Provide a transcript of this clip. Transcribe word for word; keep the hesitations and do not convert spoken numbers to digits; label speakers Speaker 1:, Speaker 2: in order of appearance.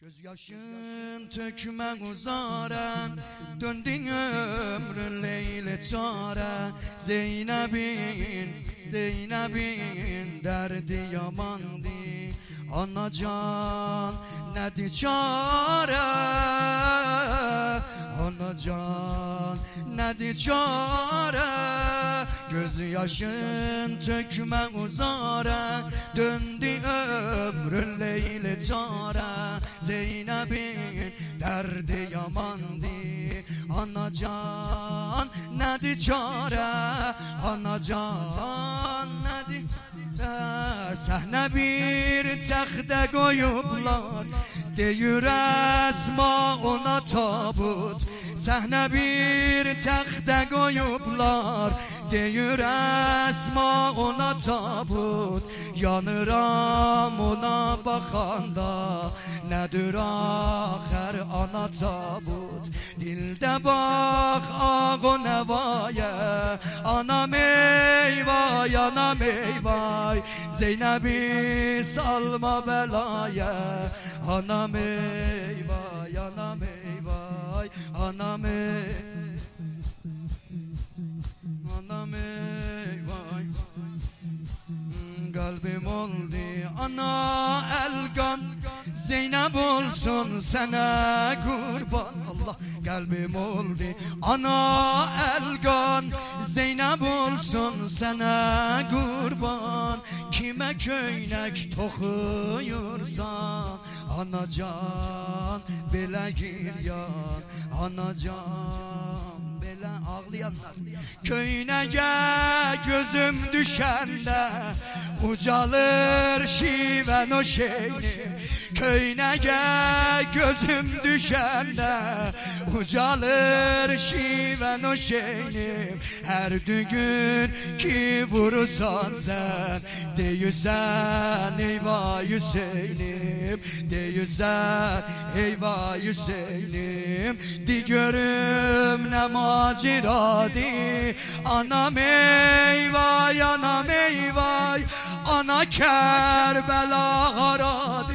Speaker 1: Göz yaşın tökmen uzara, döndün ömrün leyle çare. Zeynep'in, Zeynep'in derdi yamandı. Anacan nedir çare, anacan nedir çare. Göz yaşın tökmen uzara, döndü ömrün leyle çare. Zeynep'in derdi yamandı. Anacan nedir çare, anacan nedir. Sahne bir taxta koyublar, deyir Esma ona tabut. Sahne bir taxta koyublar, deyir Esma ona tabut. Yanıram ona bakanda, nedir axir ana tabut. Dilde bak ağ o nevaya, anam eyvay, anam eyvay. Zeynep'i salma belaya, anam eyvay, anam eyvay. Anam eyvay, anam eyvay. Kalbim oldu ana elgan, Zeynep olsun sana kurban. Allah, kalbim oldu ana elgan, Zeynep olsun sana kurban. Kime köynek tokuyursan, anacan bela giryan, anacan bela ağlayanlar. Köyneğe gözüm düşende, ucalır şiven o şeyini. Köyneğe gözüm düşende, ucalır şiven o şeyini. Her düğün ki vurursan sen, deyirsen eyvah Hüseyin'im, deyirsen eyvah Hüseyin'im. Di görüm ne maceradı, anam eyvah, anam eyvah. Ana Kerbela haradı,